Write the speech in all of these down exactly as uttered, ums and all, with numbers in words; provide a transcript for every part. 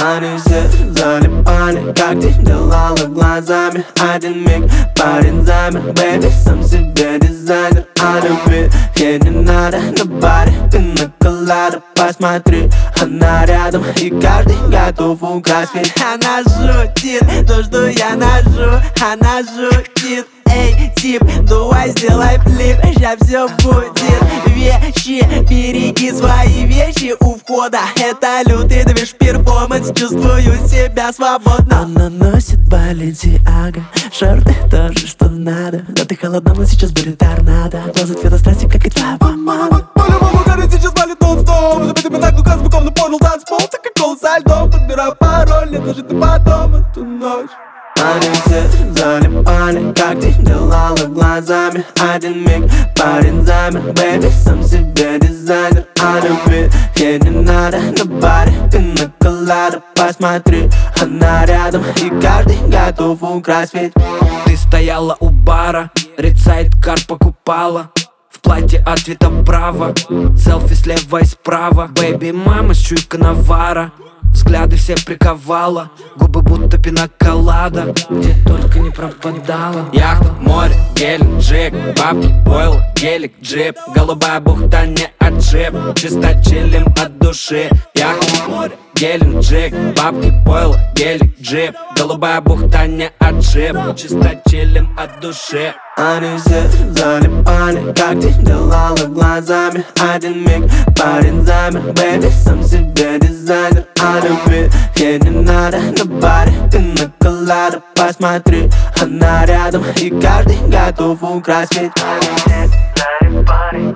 Они все залипали, как ты делала глазами. Один миг, парень замер, бэйби, сам себе дизайнер. А любви ей не надо на баре, пинаколада. Посмотри, она рядом, и каждый готов украсть. Ведь она шутит, то, что я ношу, она шутит. Эй, тип, давай сделай флип, ща все будет. Вещи, береги свои вещи у входа. Это лютый движ, перформанс, чувствую себя свободно. Она носит Баленсиага, шорты тоже, что надо. Да ты холодна, но сейчас будет торнадо. Глаза цвета страсти, как и твоя помада. По-любому горит сейчас балит нон-стоп. Забитый пятак, лука с боком, но понял танцпол. Кока-кола со льдом, подбирай пароль, не ложи ты потом эту ночь. Они все залипали, как ты делала глазами. Один миг, парень замер, бэйби, сам себе дизайнер. А любви ей не надо на баре, пинаколада. Посмотри, она рядом, и каждый готов украсть. Ведь ты стояла у бара, рецайт-кар покупала. В платье от цвета браво, селфи слева и справа. Бэйби, мама, чуйка навара. Взгляды все приковала, губы будто пинаколада. Где только не пропадала. Яхта, море, гелик, бабки, ойл, гелик, джип. Голубая бухта, не отжип, чисто чилим от души. Яхта, море, гелик, бабки, ойл, гелик, джип. Голубая бухта, не отжип, чисто чилим от души. Они все залипали, как ты делала глазами. Один миг, парень замер, бэйби, сам себе дизайнер. А любви ей не надо на баре, пинаколада. Посмотри, она рядом, и каждый готов украсть. Ведь они все залипали,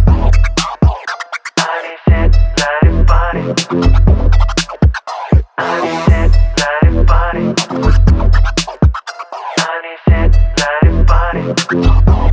они все залипали, они все залипали, они все залипали.